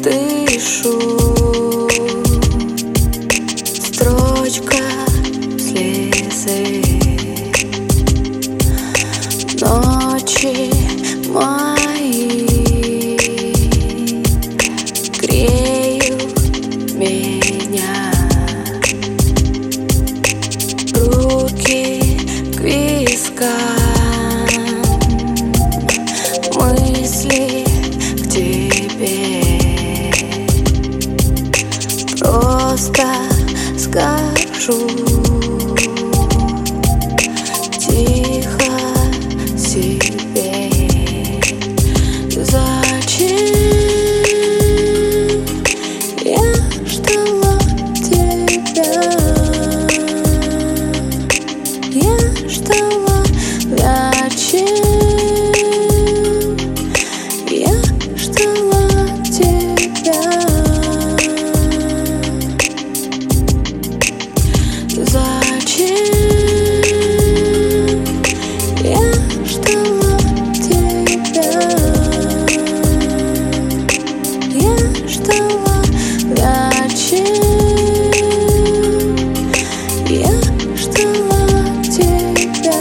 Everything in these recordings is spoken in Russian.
дышу. Строчка слезы. Ночи мои греют меня. Руки к вискам, мысли к тебе. Просто скажу тихо себе: зачем я ждала тебя? Я ждала, зачем я ждала тебя? Зачем я ждала тебя? Я ждала, зачем я ждала тебя?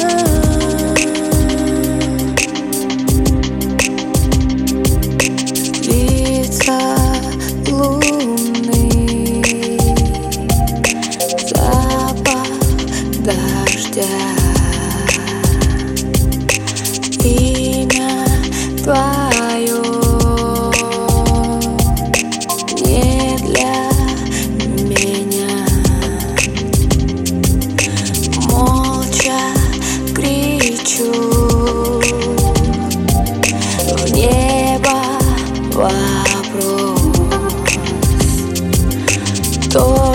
Лица луны, запах дождя, имя твое не для меня. Молча кричу в небо вопрос.